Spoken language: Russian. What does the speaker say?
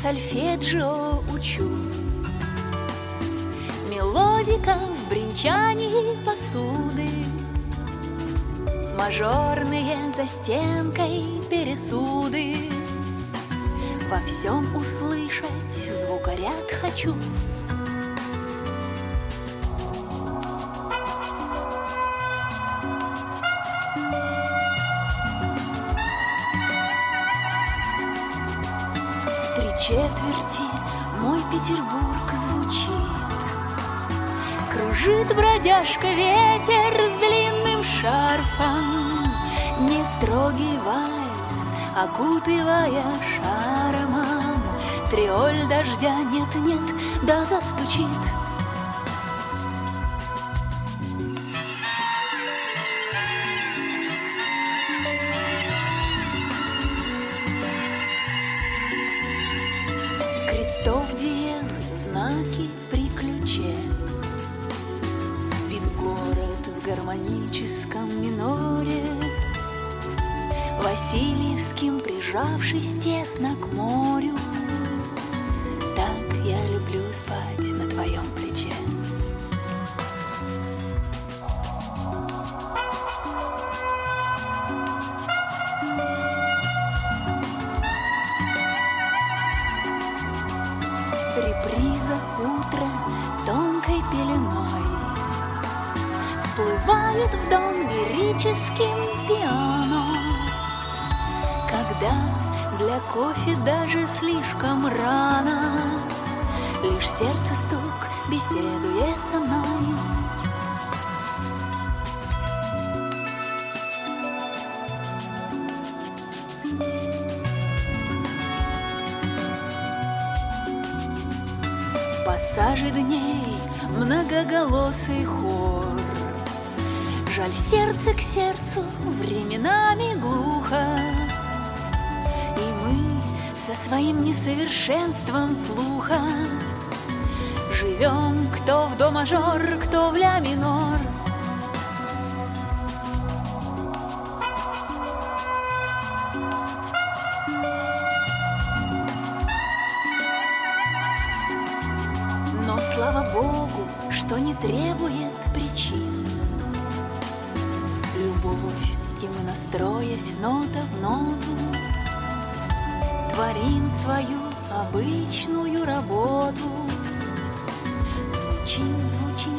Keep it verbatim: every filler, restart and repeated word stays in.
сольфеджио учу. Мелодика в бренчании посуды, мажорные за стенкой пересуды. Во всем услышать звукоряд хочу. В три четверти мой Петербург звучит. Кружит бродяжка ветер с длинным шарфом, не строгий вальс, окутывая шармом. Триоль дождя нет-нет, да застучит. Крестов диез, знаки при ключе. Спит город в гармоническом миноре, Васильевским прижавшись тесно к морю. Так я люблю спать на твоем плече. Реприза утра тонкой пеленой вплывает в дом лирическим пиано. Когда для кофе даже слишком рано, лишь сердце стук беседует со мной. Пассажи дней, многоголосый хор. Жаль, сердце к сердцу временами глухо, и мы со своим несовершенством слуха живем кто в до мажор, кто в ля минор. Но слава Богу, что не требует причин. Любовь, и мы, настроясь нота в ноту, творим свою обычную работу. Звучим, звучим.